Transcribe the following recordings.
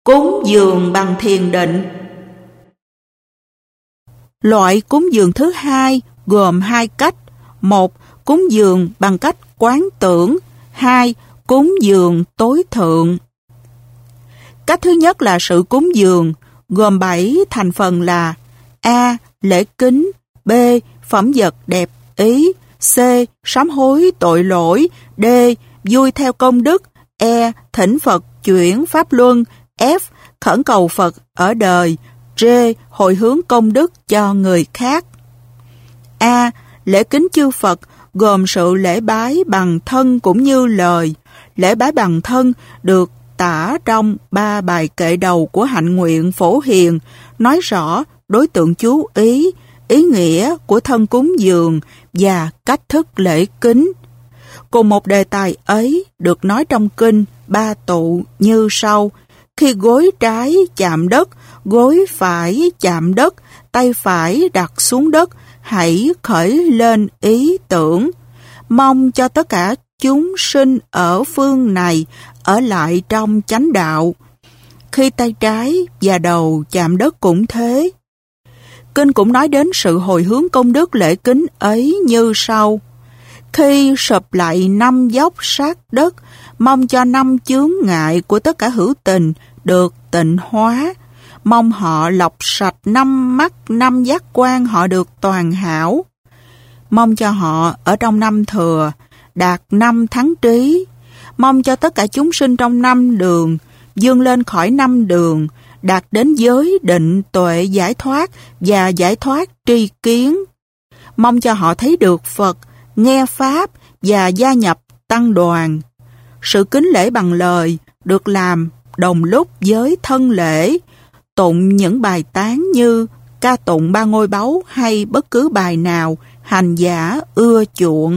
Cúng dường bằng thiền định. Loại cúng dường thứ hai gồm hai cách. Một, cúng dường bằng cách quán tưởng. Hai, cúng dường tối thượng. Cách thứ nhất là sự cúng dường, gồm 7 thành phần là: A. Lễ kính. B. Phẩm vật đẹp ý. C. Sám hối tội lỗi. D. Vui theo công đức. E. Thỉnh Phật chuyển pháp luân. F. Khẩn cầu Phật ở đời. G. Hồi hướng công đức cho người khác. A. Lễ kính chư Phật gồm sự lễ bái bằng thân cũng như lời. Lễ bái bằng thân được tả trong 3 bài kệ đầu của Hạnh Nguyện Phổ Hiền, nói rõ đối tượng chú ý, ý nghĩa của thân cúng dường và cách thức lễ kính. Cùng một đề tài ấy được nói trong kinh Ba Tụ như sau: khi gối trái chạm đất, gối phải chạm đất, tay phải đặt xuống đất, hãy khởi lên ý tưởng, mong cho tất cả chúng sinh ở phương này ở lại trong chánh đạo. Khi tay trái và đầu chạm đất cũng thế. Kinh cũng nói đến sự hồi hướng công đức lễ kính ấy như sau: khi sụp lại 5 dốc sát đất, mong cho 5 chướng ngại của tất cả hữu tình được tịnh hóa, mong họ lọc sạch 5 mắt, 5 giác quan họ được toàn hảo, mong cho họ ở trong năm thừa đạt 5 thắng trí, mong cho tất cả chúng sinh trong 5 đường vươn lên khỏi 5 đường, đạt đến giới định tuệ giải thoát và giải thoát tri kiến, mong cho họ thấy được Phật, nghe Pháp và gia nhập tăng đoàn. Sự kính lễ bằng lời được làm đồng lúc với thân lễ, tụng những bài tán như ca tụng 3 ngôi báu hay bất cứ bài nào hành giả ưa chuộng.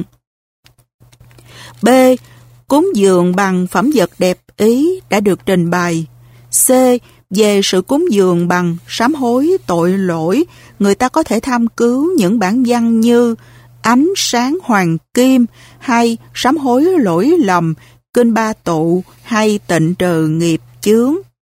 B. Cúng dường bằng phẩm vật đẹp ý đã được trình bày. C. Về sự cúng dường bằng sám hối tội lỗi, người ta có thể tham cứu những bản văn như Ánh sáng hoàng kim hay sám hối lỗi lầm, kinh Ba Tụ hay tịnh trừ nghiệp chướng.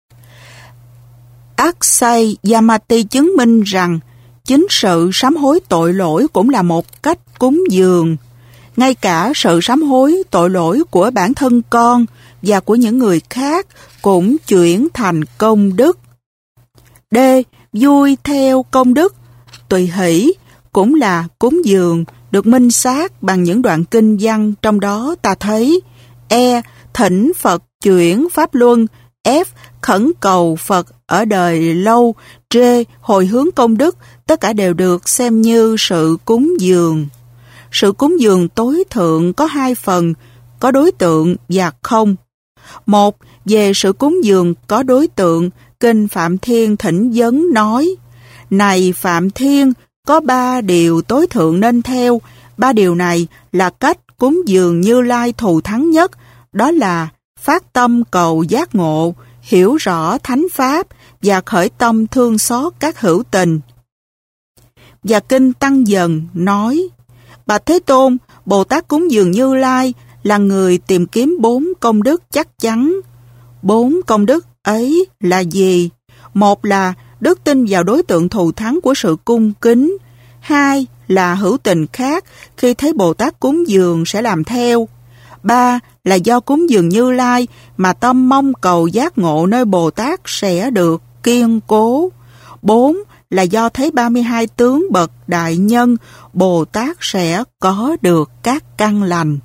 Akshay Yamati chứng minh rằng chính sự sám hối tội lỗi cũng là một cách cúng dường. Ngay cả sự sám hối tội lỗi của bản thân con và của những người khác cũng chuyển thành công đức. D. Vui theo công đức tùy hỷ cũng là cúng dường, được minh xác bằng những đoạn kinh văn trong đó ta thấy. E. Thỉnh Phật chuyển pháp luân. F. Khẩn cầu Phật ở đời lâu. G. Hồi hướng công đức. Tất cả đều được xem như sự cúng dường. Sự cúng dường tối thượng có 2 phần, có đối tượng và không. Một, về sự cúng dường có đối tượng, kinh Phạm Thiên Thỉnh Vấn nói: này Phạm Thiên, có 3 điều tối thượng nên theo. 3 điều này là cách cúng dường Như Lai thù thắng nhất, đó là phát tâm cầu giác ngộ, hiểu rõ thánh pháp và khởi tâm thương xót các hữu tình. Và kinh Tăng Dần nói: bạch Thế Tôn, Bồ Tát cúng dường Như Lai là người tìm kiếm 4 công đức chắc chắn. 4 công đức ấy là gì? 1 là đức tin vào đối tượng thù thắng của sự cung kính. 2 là hữu tình khác khi thấy Bồ Tát cúng dường sẽ làm theo. 3 là do cúng dường Như Lai mà tâm mong cầu giác ngộ nơi Bồ Tát sẽ được kiên cố. 4 là do thấy 32 tướng bậc đại nhân, Bồ Tát sẽ có được các căn lành.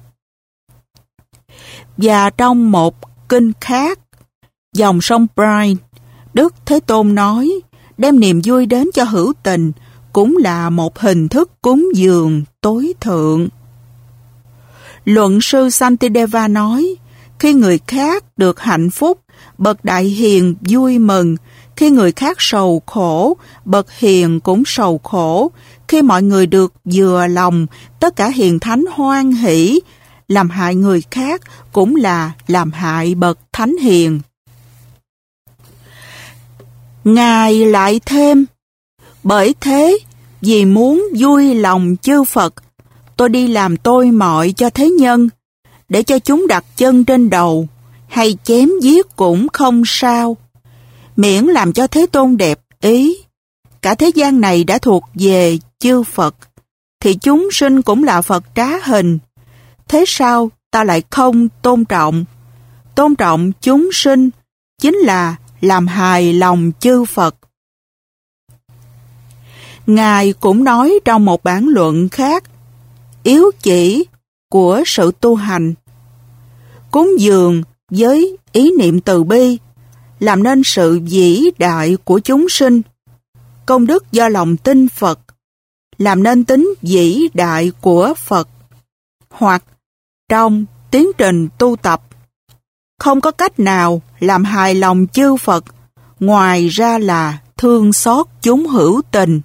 Và trong một kinh khác, dòng sông Brine, Đức Thế Tôn nói: đem niềm vui đến cho hữu tình cũng là một hình thức cúng dường tối thượng. Luận sư Santideva nói: khi người khác được hạnh phúc, bậc đại hiền vui mừng. Khi người khác sầu khổ, bậc hiền cũng sầu khổ. Khi mọi người được vừa lòng, tất cả hiền thánh hoan hỷ. Làm hại người khác cũng là làm hại bậc thánh hiền. Ngài lại thêm: bởi thế, vì muốn vui lòng chư Phật, tôi đi làm tôi mọi cho thế nhân, để cho chúng đặt chân trên đầu, hay chém giết cũng không sao, miễn làm cho Thế Tôn đẹp ý. Cả thế gian này đã thuộc về chư Phật, thì chúng sinh cũng là Phật trá hình. Thế sao ta lại không tôn trọng? Tôn trọng chúng sinh chính là làm hài lòng chư Phật. Ngài cũng nói trong một bản luận khác, yếu chỉ của sự tu hành. Cúng dường với ý niệm từ bi, làm nên sự vĩ đại của chúng sinh. Công đức do lòng tin Phật, làm nên tính vĩ đại của Phật. Hoặc trong tiến trình tu tập, không có cách nào làm hài lòng chư Phật, ngoài ra là thương xót chúng hữu tình.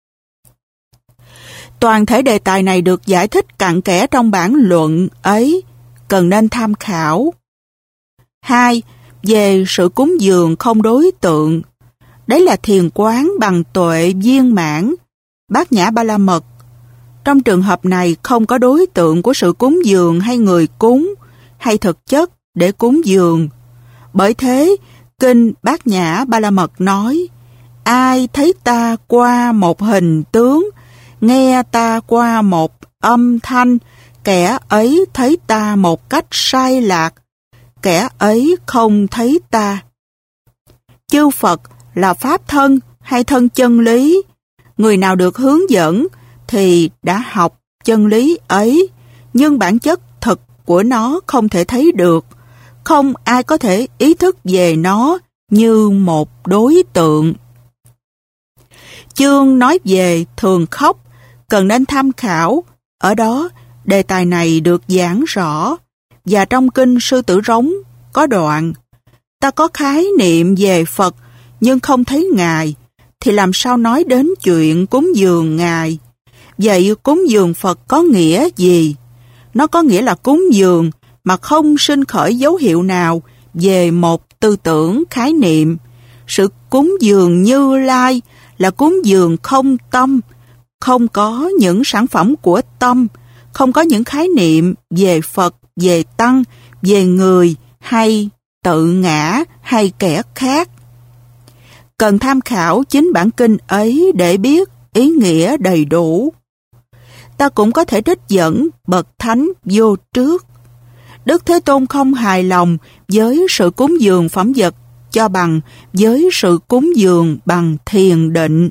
Toàn thể đề tài này được giải thích cặn kẽ trong bản luận ấy, cần nên tham khảo. 2. Về sự cúng dường không đối tượng. Đấy là thiền quán bằng tuệ viên mãn, Bát Nhã Ba La Mật. Trong trường hợp này không có đối tượng của sự cúng dường hay người cúng, hay thực chất để cúng dường. Bởi thế, Kinh Bát Nhã Ba La Mật nói, ai thấy ta qua một hình tướng, nghe ta qua một âm thanh, kẻ ấy thấy ta một cách sai lạc, kẻ ấy không thấy ta. Chư Phật là pháp thân hay thân chân lý, người nào được hướng dẫn thì đã học chân lý ấy, nhưng bản chất thực của nó không thể thấy được, không ai có thể ý thức về nó như một đối tượng. Chương nói về thường khóc, cần nên tham khảo, ở đó đề tài này được giảng rõ, và trong kinh Sư Tử Rống có đoạn, ta có khái niệm về Phật nhưng không thấy Ngài, thì làm sao nói đến chuyện cúng dường Ngài? Vậy cúng dường Phật có nghĩa gì? Nó có nghĩa là cúng dường mà không sinh khởi dấu hiệu nào về một tư tưởng khái niệm. Sự cúng dường Như Lai là cúng dường không tâm, không có những sản phẩm của tâm, không có những khái niệm về Phật, về Tăng, về người hay tự ngã hay kẻ khác. Cần tham khảo chính bản kinh ấy để biết ý nghĩa đầy đủ. Ta cũng có thể trích dẫn bậc thánh vô trước. Đức Thế Tôn không hài lòng với sự cúng dường phẩm vật cho bằng với sự cúng dường bằng thiền định.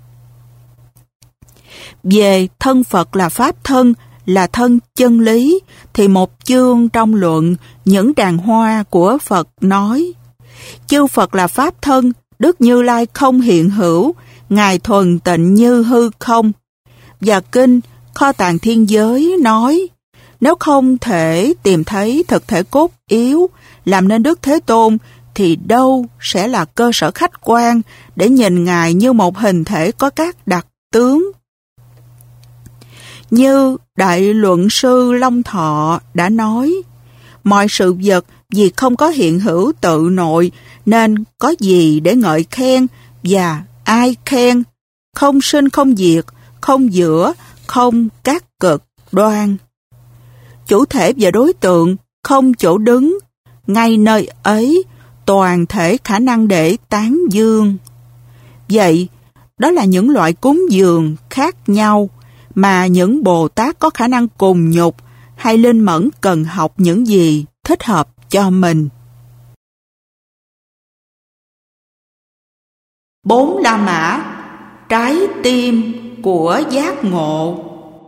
Về thân Phật là pháp thân, là thân chân lý, thì một chương trong luận Những Đàn Hoa của Phật nói, chư Phật là pháp thân, Đức Như Lai không hiện hữu, Ngài thuần tịnh như hư không. Và kinh Kho Tàng Thiên Giới nói, nếu không thể tìm thấy thực thể cốt yếu làm nên Đức Thế Tôn, thì đâu sẽ là cơ sở khách quan để nhìn Ngài như một hình thể có các đặc tướng. Như Đại Luận Sư Long Thọ đã nói, mọi sự vật vì không có hiện hữu tự nội nên có gì để ngợi khen và ai khen, không sinh không diệt, không giữa, không các cực đoan. Chủ thể và đối tượng không chỗ đứng, ngay nơi ấy toàn thể khả năng để tán dương. Vậy, đó là những loại cúng dường khác nhau mà những Bồ Tát có khả năng cùng nhục hay linh mẫn cần học những gì thích hợp cho mình. 4 La Mã, trái tim của giác ngộ.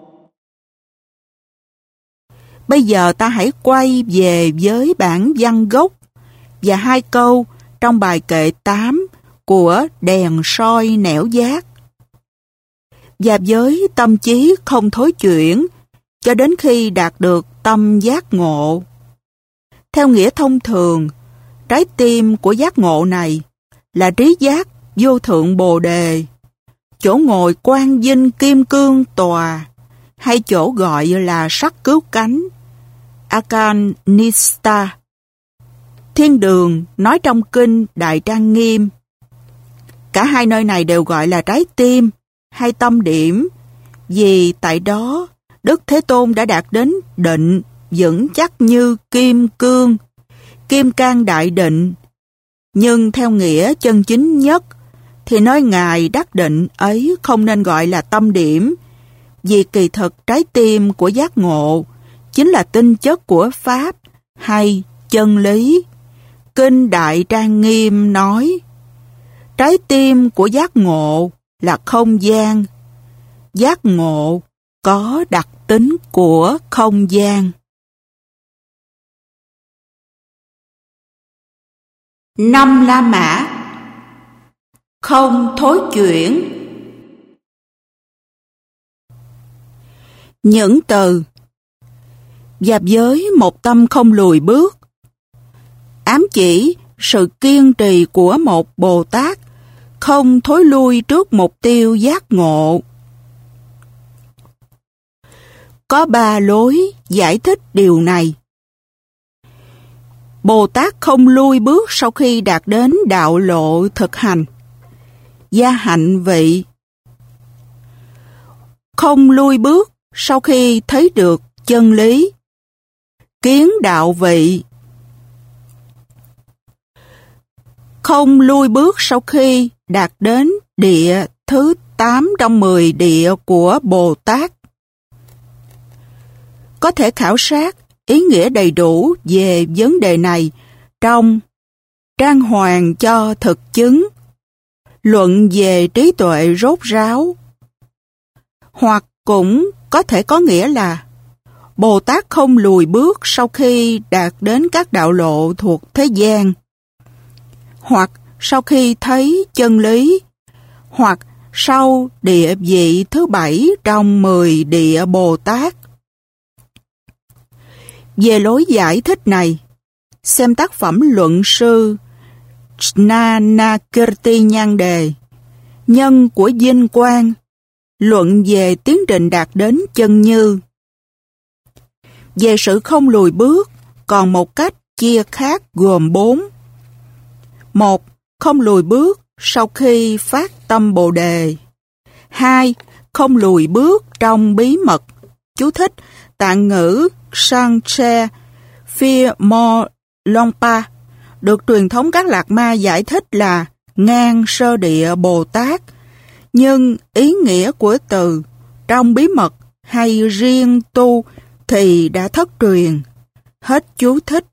Bây giờ ta hãy quay về với bản văn gốc và 2 câu trong bài kệ 8 của Đèn soi nẻo giác. Và với tâm trí không thối chuyển cho đến khi đạt được tâm giác ngộ. Theo nghĩa thông thường, trái tim của giác ngộ này là trí giác vô thượng Bồ Đề, chỗ ngồi quang vinh kim cương tòa, hay chỗ gọi là sắc cứu cánh, Akanista. Thiên Đường nói trong kinh Đại Trang Nghiêm, cả hai nơi này đều gọi là trái tim hay tâm điểm, vì tại đó Đức Thế Tôn đã đạt đến định vững chắc như kim cương. Kim Cang Đại Định, nhưng theo nghĩa chân chính nhất thì nơi Ngài đắc định ấy không nên gọi là tâm điểm, vì kỳ thực trái tim của giác ngộ chính là tinh chất của Pháp hay chân lý. Kinh Đại Trang Nghiêm nói, trái tim của giác ngộ là không gian. Giác ngộ có đặc tính của không gian. 5 La Mã. Không thối chuyển. Những từ và với một tâm không lùi bước ám chỉ sự kiên trì của một Bồ Tát không thối lui trước mục tiêu giác ngộ. Có 3 lối giải thích điều này. Bồ Tát không lui bước sau khi đạt đến đạo lộ thực hành. Gia hạnh vị. Không lui bước sau khi thấy được chân lý. Kiến đạo vị. Không lui bước sau khi đạt đến địa thứ 8 trong 10 địa của Bồ Tát. Có thể khảo sát ý nghĩa đầy đủ về vấn đề này trong Trang Hoàng cho thực chứng, luận về trí tuệ rốt ráo. Hoặc cũng có thể có nghĩa là Bồ Tát không lùi bước sau khi đạt đến các đạo lộ thuộc thế gian, hoặc sau khi thấy chân lý, hoặc sau địa vị thứ 7 trong 10 địa Bồ Tát. Về lối giải thích này, xem tác phẩm luận sư Jnanakirti Nhan Đề, Nhân của Vinh Quang, luận về tiến trình đạt đến chân như. Về sự không lùi bước, còn một cách chia khác gồm 4. 1. Không lùi bước sau khi phát tâm Bồ Đề. 2. Không lùi bước trong bí mật. Chú thích tạng ngữ Sanche Phia Mo Longpa được truyền thống các Lạt Ma giải thích là ngang sơ địa Bồ Tát, nhưng ý nghĩa của từ trong bí mật hay riêng tu thì đã thất truyền. Hết chú thích.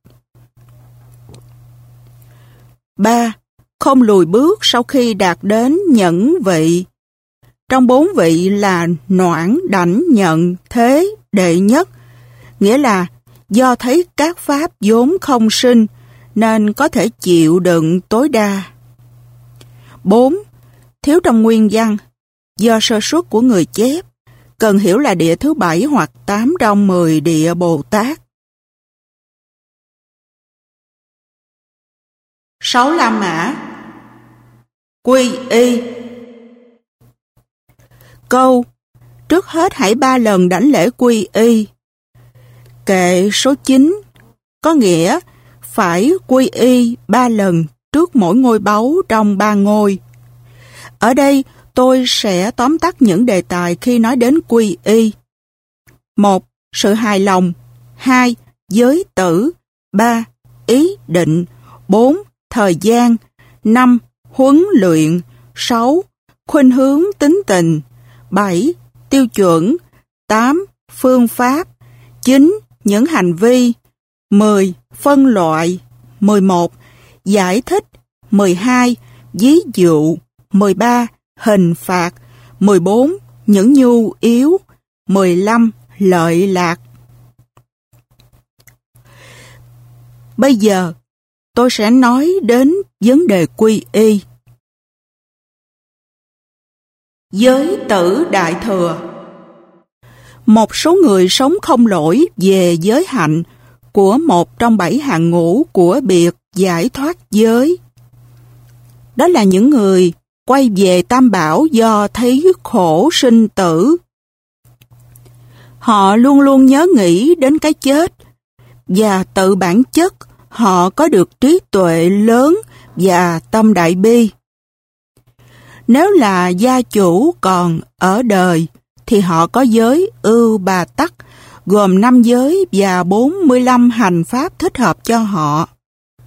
3. Không lùi bước sau khi đạt đến nhẫn vị. Trong 4 vị là noãn, đảnh, nhận, thế, đệ nhất, nghĩa là do thấy các pháp vốn không sinh nên có thể chịu đựng tối đa. 4. Thiếu trong nguyên văn, do sơ suất của người chép, cần hiểu là địa thứ 7 hoặc 8 trong 10 địa Bồ Tát. 6 La Mã. Quy y. Câu trước hết hãy 3 lần đảnh lễ quy y. Kệ số 9 có nghĩa phải quy y 3 lần trước mỗi ngôi báu trong 3 ngôi. Ở đây tôi sẽ tóm tắt những đề tài khi nói đến quy y. 1. Sự hài lòng. 2. Giới tử. 3. Ý định. 4. Thời gian. 5. Huấn luyện. 6. Khuynh hướng tín tình. 7. Tiêu chuẩn. 8. Phương pháp. 9. Những hành vi. 10. Phân loại. 11. Giải thích. 12. Ví dụ. 13. Hình phạt. 14. Những nhu yếu. 15. Lợi lạc. Bây giờ, tôi sẽ nói đến vấn đề quy y. Giới tử đại thừa. Một số người sống không lỗi về giới hạnh của một trong 7 hạng ngũ của biệt giải thoát giới. Đó là những người quay về Tam Bảo do thấy khổ sinh tử. Họ luôn luôn nhớ nghĩ đến cái chết, và tự bản chất họ có được trí tuệ lớn và tâm đại bi. Nếu là gia chủ còn ở đời, thì họ có giới ưu bà tắc, gồm 5 giới và 45 hành pháp thích hợp cho họ.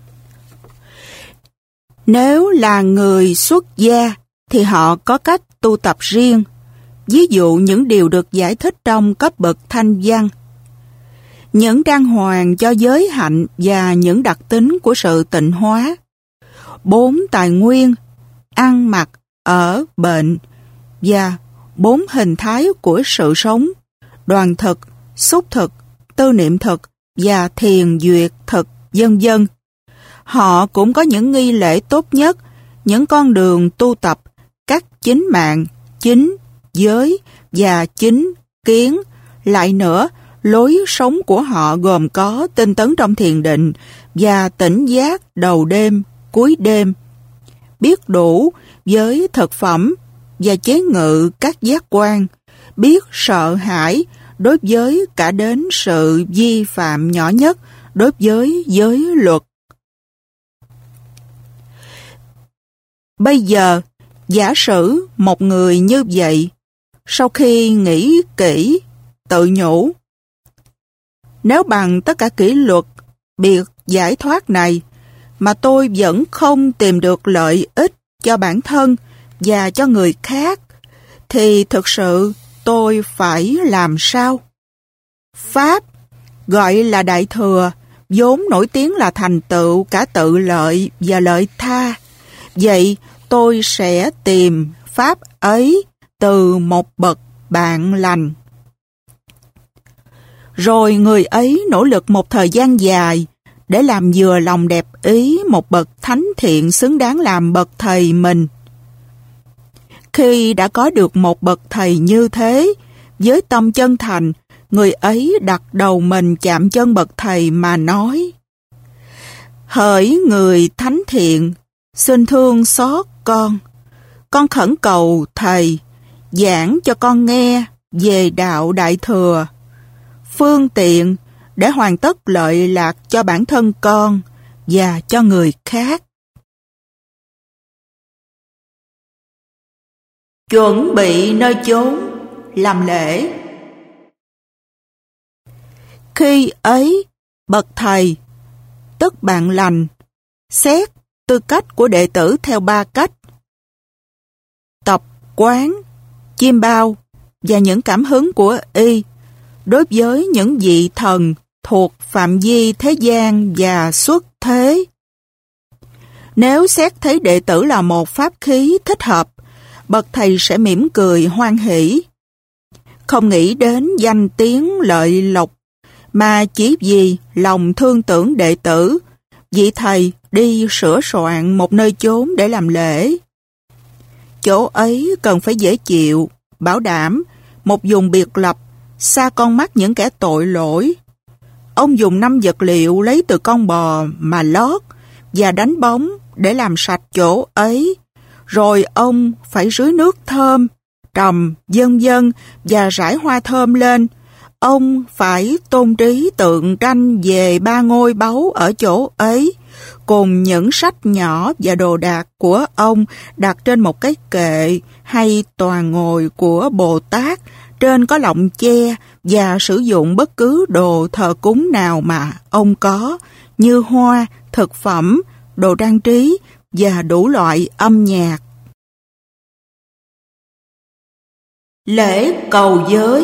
Nếu là người xuất gia thì họ có cách tu tập riêng, ví dụ những điều được giải thích trong cấp bậc thanh văn. Những trang hoàng cho giới hạnh và những đặc tính của sự tịnh hóa. 4 tài nguyên, ăn mặc, ở, bệnh và 4 hình thái của sự sống, đoàn thực, xúc thực, tư niệm thực và thiền duyệt thực, vân vân. Họ cũng có những nghi lễ tốt nhất, những con đường tu tập, các chính mạng, chính giới và chính kiến. Lại nữa, lối sống của họ gồm có tinh tấn trong thiền định và tỉnh giác đầu đêm, cuối đêm, biết đủ với thực phẩm và chế ngự các giác quan, biết sợ hãi đối với cả đến sự vi phạm nhỏ nhất đối với giới luật. Bây giờ, giả sử một người như vậy, sau khi nghĩ kỹ, tự nhủ, nếu bằng tất cả kỷ luật, biệt giải thoát này, mà tôi vẫn không tìm được lợi ích cho bản thân và cho người khác, thì thực sự tôi phải làm sao? Pháp, gọi là Đại Thừa, vốn nổi tiếng là thành tựu cả tự lợi và lợi tha. Vậy tôi sẽ tìm Pháp ấy từ một bậc bạn lành. Rồi người ấy nỗ lực một thời gian dài để làm vừa lòng đẹp ý một bậc thánh thiện xứng đáng làm bậc thầy mình. Khi đã có được một bậc thầy như thế, với tâm chân thành, người ấy đặt đầu mình chạm chân bậc thầy mà nói: hỡi người thánh thiện, xin thương xót con khẩn cầu thầy giảng cho con nghe về đạo Đại Thừa, phương tiện để hoàn tất lợi lạc cho bản thân con và cho người khác. Chuẩn bị nơi chốn làm lễ. Khi ấy, bậc thầy, tức bạn lành, xét tư cách của đệ tử theo 3 cách: tập quán, chiêm bao và những cảm hứng của y đối với những vị thần thuộc phạm vi thế gian và xuất thế. Nếu xét thấy đệ tử là một pháp khí thích hợp, bậc thầy sẽ mỉm cười hoan hỷ, không nghĩ đến danh tiếng lợi lộc, mà chỉ vì lòng thương tưởng đệ tử, vị thầy đi sửa soạn một nơi chốn để làm lễ. Chỗ ấy cần phải dễ chịu, bảo đảm một vùng biệt lập, xa con mắt những kẻ tội lỗi. Ông dùng 5 vật liệu lấy từ con bò mà lót và đánh bóng để làm sạch chỗ ấy. Rồi ông phải rưới nước thơm, trầm, vân vân và rải hoa thơm lên. Ông phải tôn trí tượng tranh về 3 ngôi báu ở chỗ ấy, cùng những sách nhỏ và đồ đạc của ông đặt trên một cái kệ hay tòa ngồi của Bồ Tát, trên có lọng che, và sử dụng bất cứ đồ thờ cúng nào mà ông có, như hoa, thực phẩm, đồ trang trí và đủ loại âm nhạc. Lễ cầu giới.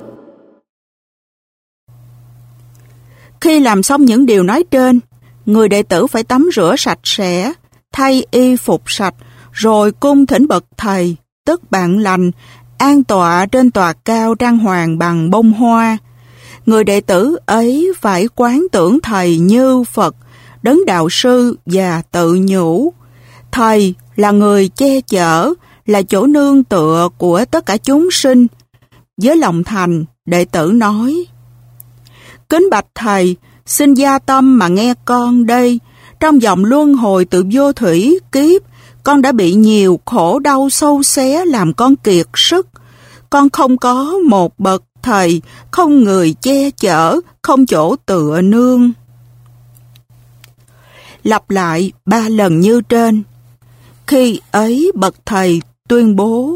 Khi làm xong những điều nói trên, người đệ tử phải tắm rửa sạch sẽ, thay y phục sạch, rồi cung thỉnh bậc thầy, tức bạn lành, an tọa trên tòa cao trang hoàng bằng bông hoa. Người đệ tử ấy phải quán tưởng thầy như Phật, đấng đạo sư, và tự nhủ: thầy là người che chở, là chỗ nương tựa của tất cả chúng sinh. Với lòng thành, đệ tử nói: kính bạch thầy, xin gia tâm mà nghe con đây. Trong vòng luân hồi từ vô thủy kiếp, con đã bị nhiều khổ đau sâu xé làm con kiệt sức. Con không có một bậc thầy, không người che chở, không chỗ tựa nương. Lặp lại 3 lần như trên. Khi ấy bậc thầy tuyên bố: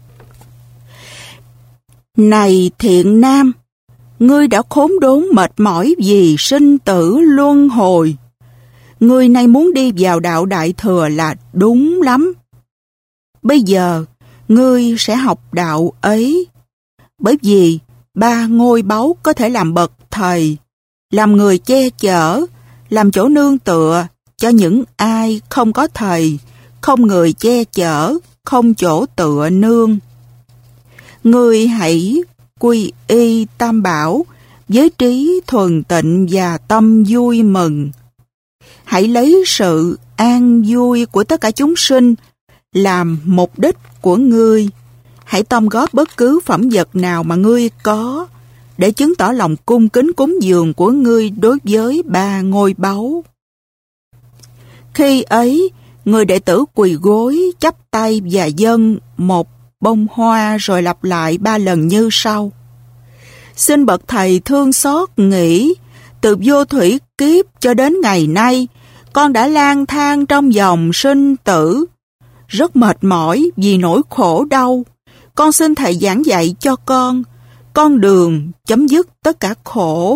này thiện nam, ngươi đã khốn đốn mệt mỏi vì sinh tử luân hồi. Ngươi nay muốn đi vào đạo Đại Thừa là đúng lắm. Bây giờ, ngươi sẽ học đạo ấy. Bởi vì 3 ngôi báu có thể làm bậc thầy, làm người che chở, làm chỗ nương tựa cho những ai không có thầy, không người che chở, không chỗ tựa nương. Ngươi hãy quy y Tam Bảo với trí thuần tịnh và tâm vui mừng. Hãy lấy sự an vui của tất cả chúng sinh làm mục đích của ngươi. Hãy tông góp bất cứ phẩm vật nào mà ngươi có để chứng tỏ lòng cung kính cúng dường của ngươi đối với 3 ngôi báu. Khi ấy, người đệ tử quỳ gối, chắp tay và dâng một bông hoa rồi lặp lại 3 lần như sau. Xin bậc thầy thương xót nghĩ, từ vô thủy kiếp cho đến ngày nay, con đã lang thang trong dòng sinh tử, rất mệt mỏi vì nỗi khổ đau. Con xin thầy giảng dạy cho con đường chấm dứt tất cả khổ.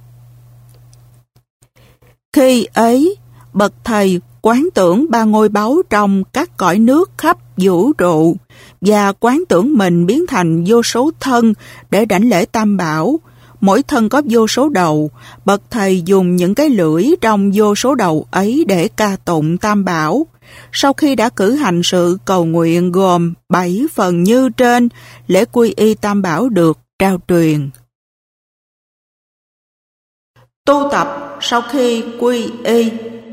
Khi ấy, bậc thầy quán tưởng 3 ngôi báu trong các cõi nước khắp vũ trụ và quán tưởng mình biến thành vô số thân để đảnh lễ Tam Bảo. Mỗi thân có vô số đầu, bậc thầy dùng những cái lưỡi trong vô số đầu ấy để ca tụng Tam Bảo. Sau khi đã cử hành sự cầu nguyện gồm 7 phần như trên, lễ quy y Tam Bảo được trao truyền. Tu tập sau khi quy y.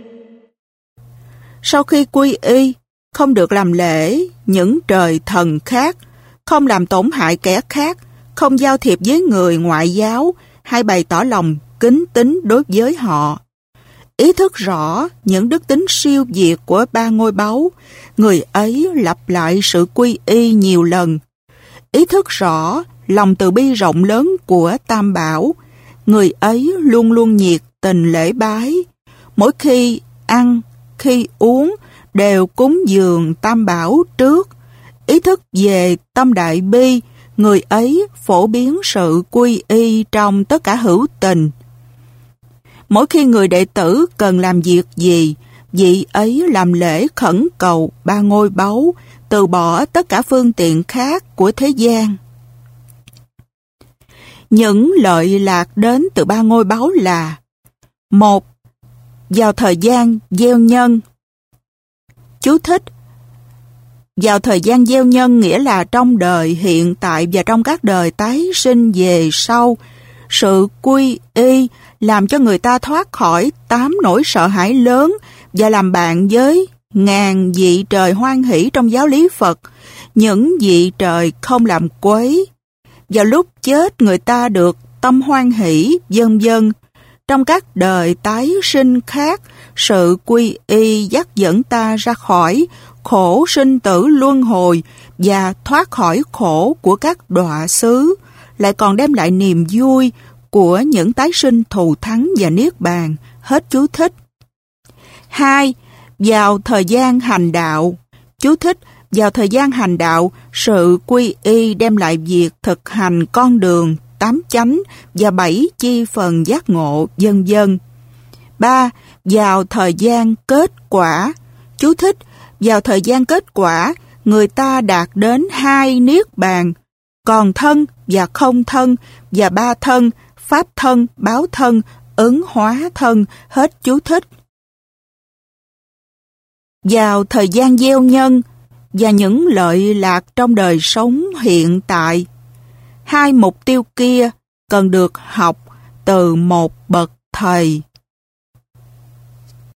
Sau khi quy y, không được làm lễ những trời thần khác, không làm tổn hại kẻ khác, không giao thiệp với người ngoại giáo hay bày tỏ lòng kính tín đối với họ. Ý thức rõ những đức tính siêu việt của 3 ngôi báu, người ấy lặp lại sự quy y nhiều lần. Ý thức rõ lòng từ bi rộng lớn của Tam Bảo, người ấy luôn luôn nhiệt tình lễ bái. Mỗi khi ăn, khi uống đều cúng dường Tam Bảo trước. Ý thức về tâm đại bi, người ấy phổ biến sự quy y trong tất cả hữu tình. Mỗi khi người đệ tử cần làm việc gì, vị ấy làm lễ khẩn cầu 3 ngôi báu, từ bỏ tất cả phương tiện khác của thế gian. Những lợi lạc đến từ 3 ngôi báu là: 1. Vào thời gian gieo nhân. Chú thích: vào thời gian gieo nhân nghĩa là trong đời hiện tại và trong các đời tái sinh về sau. Sự quy y làm cho người ta thoát khỏi 8 nỗi sợ hãi lớn và làm bạn với ngàn vị trời hoan hỷ trong giáo lý Phật, những vị trời không làm quấy. Vào lúc chết người ta được tâm hoan hỷ, vân vân. Trong các đời tái sinh khác, sự quy y dắt dẫn ta ra khỏi khổ sinh tử luân hồi và thoát khỏi khổ của các đọa xứ, lại còn đem lại niềm vui của những tái sinh thù thắng và niết bàn. Hết chú thích. 2. Vào thời gian hành đạo. Chú thích: vào thời gian hành đạo, sự quy y đem lại việc thực hành con đường 8 chánh và 7 chi phần giác ngộ, vân vân. 3. Vào thời gian kết quả. Chú thích: vào thời gian kết quả, người ta đạt đến 2 niết bàn, còn thân và không thân và 3 thân, pháp thân, báo thân, ứng hóa thân. Hết chú thích. Vào thời gian gieo nhân và những lợi lạc trong đời sống hiện tại. 2 mục tiêu kia cần được học từ một bậc thầy.